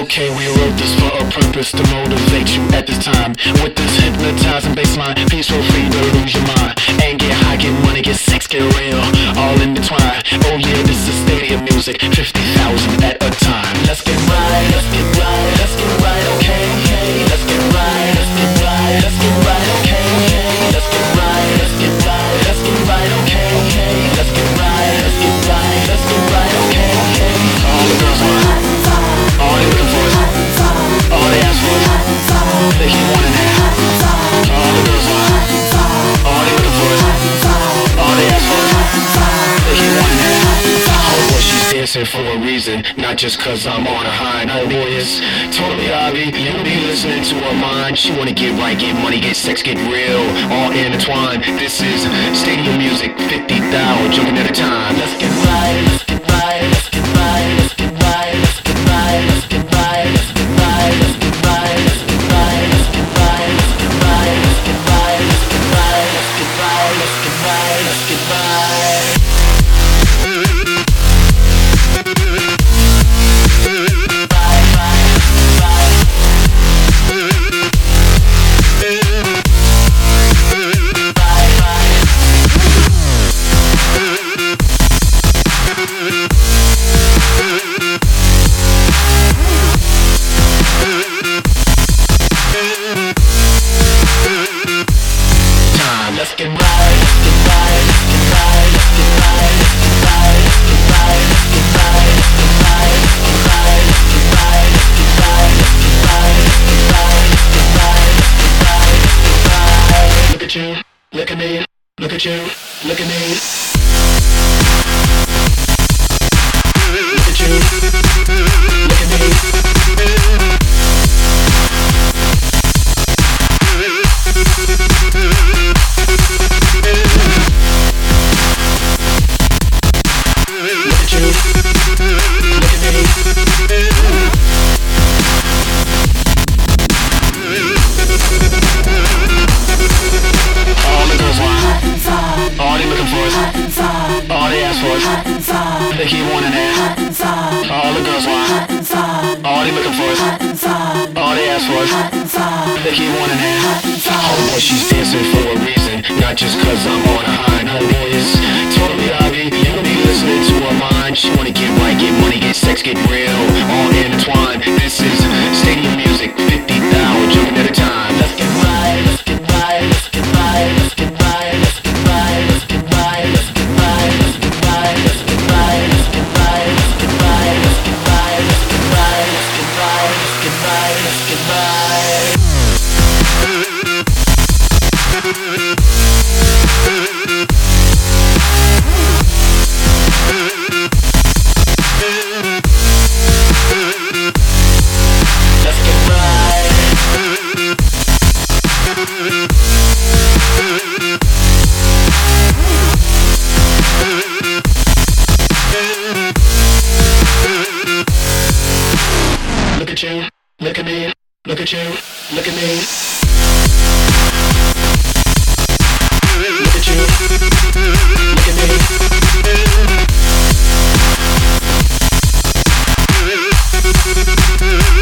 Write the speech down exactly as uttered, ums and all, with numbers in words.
Okay, we wrote this for a purpose to motivate you at this time. With this hypnotizing bassline, peaceful, free to lose your mind. And get high, get money, get sex, get real, all intertwined. Oh yeah, this is stadium music, fifty thousand at a time. Let's get right, let's get right, let's get right, okay, okay. Let's get right, let's get right, let's get right, okay, okay. Let's get right, let's get right, let's get right, okay, okay. Let's get right, let's get right, let's get right, okay, okay. All the girls want, all they looking for is, all they ask for is, they keep wanting that. All the girls want, all they looking for is, all they ask for is, they keep wanting that. Oh boy, she's dancing for a reason, not just cause I'm on a high. Oh boy, it's totally obvious. You be listening to her mind. She wanna get right, get money, get sex, get real, all intertwined. This is stadium music, fifty thousand jumping at a time. Let's get right, let's get right, let's get right, let's get right, let's get right, let's get right, let's get right, let's get right, let's get right, let's get right, let's get right, let's get right, let's get right, let's get right, let's get right, let's get right. Let's get right, let's get right, let's get right, let's get right, let's get right, let's get right, let's get right, let's get right, let's get right, let's get right, let's get right, let's get right, let's get right, let's get right, let's get right, let's get right. Look at you, look at me, look at you, look at me. Look at you, look at me. They keep wanting that. All the girls want, all they looking for is, all they ask for is, they keep wanting that. Oh boy, she's dancing for a reason, not just cause I'm on a high. Oh boy, it's totally obvious. You don't be listening to her mind. She wanna get right, get money, get sex, get real, all intertwined. This is stadium music, fifty thousand jumping at a time. Let's get right, let's get right, let's get right, let's get right, let's get right, let's get right, let's get right, let's get right, let's get right, let's get right, let's get right, let's get right, let's get right, let's get right, let's get right, let's get right. Let's get right. Look at you, look at me, look at you, look at me. Look at you, look at me.